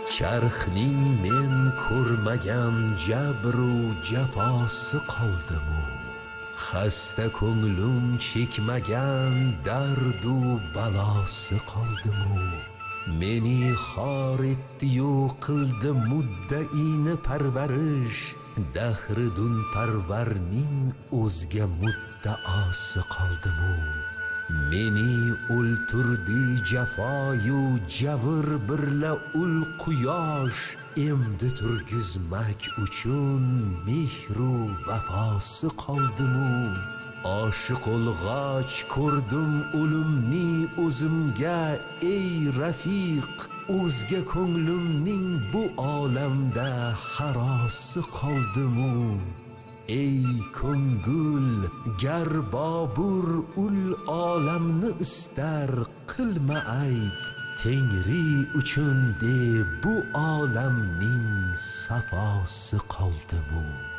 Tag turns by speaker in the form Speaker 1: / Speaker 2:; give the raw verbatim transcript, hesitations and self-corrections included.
Speaker 1: charxning men ko'rmagan jabru jafosi qoldimu, xasta ko'nglim chekmagan dardu balosi qoldimu. Meni xor etdi-yu qildi muddaini parvarish, dahridun parvarning o'zga muddaosi qoldimu. Meni o'ltirdi jafoyu javr birla ul quyosh, emdi turgizmak uchun mehru vafosi qoldimu. Oshiq olg'och ko'rdim o'limni o'zimga, ey rafiq, o'zga ko'nglimning bu olamda harosi qoldimu. Ey ko'ngil, gar Bobur ul olamni istar, qilma ayb, Tengri uchun deb bu olamning safosi qoldimu.